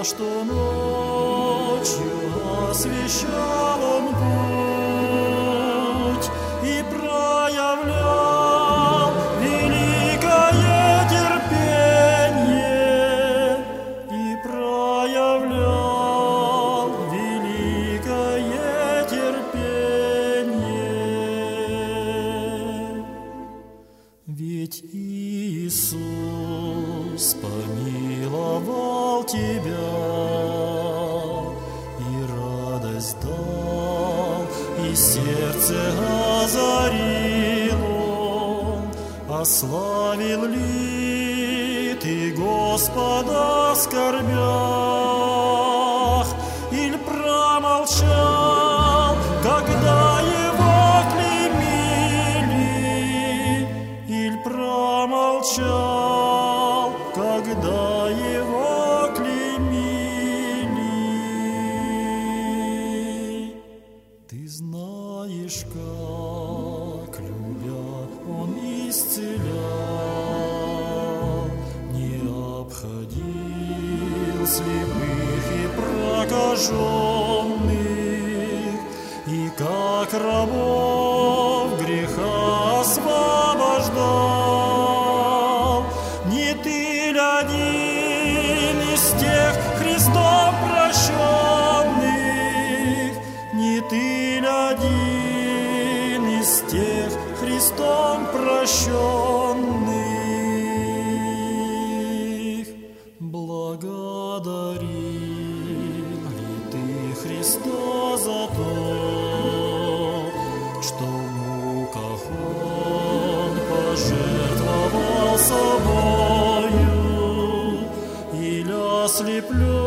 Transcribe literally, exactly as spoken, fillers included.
что ночью освещал Он путь и проявлял великое терпение, и проявлял великое терпение. Ведь Иисус помиловал тебя и радость дал, и сердце озарил Он. Ославил ли ты Господа в скорбях, иль промолчал, когда Его клеймили, иль промолчал, когда Его клеймили? Ты знаешь, как, любя, Он исцелял, не обходил слепых и прокаженных, и как рабов греха освобождал. Не ты ли один из тех Христом прощенных? Не ты ли один из тех Христом прощенных? Благодарил ли ты Христа за то, что в муках Он пожертвовал собою, или ослеплен